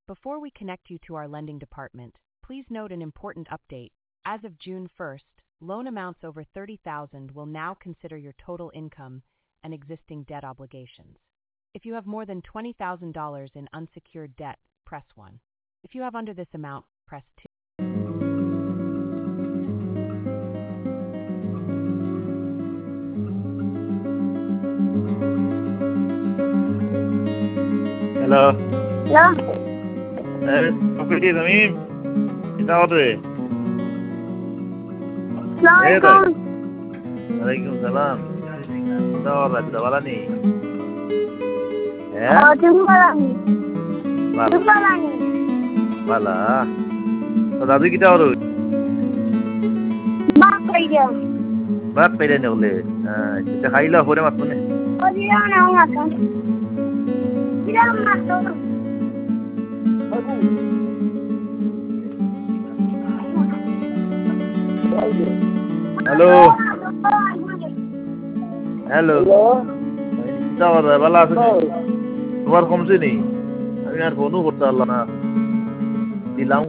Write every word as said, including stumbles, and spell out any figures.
Before we connect you to our lending department, please note an important update. As of June first, loan amounts over thirty thousand dollars will now consider your total income and existing debt obligations. If you have more than twenty thousand dollars in unsecured debt, press one. If you have under this amount, press two. Hello. Hello. Eh, Pokoknya Tamim. Kita order. Assalamualaikum. Waalaikumsalam. Kita order kita bala ni. Eh? Oh, jumpa lagi. Bala. Jumpa lagi. Bala. So dazu kita order. Mak kerja. Mak pede ni boleh. Ah, kita kailah boleh mat punya. Oh, dia nak makan. Dia nak makan. Hello. Hello. Kita order bala sini. Luar kom sini. Ini ada phone nu korta Allah na. Dilang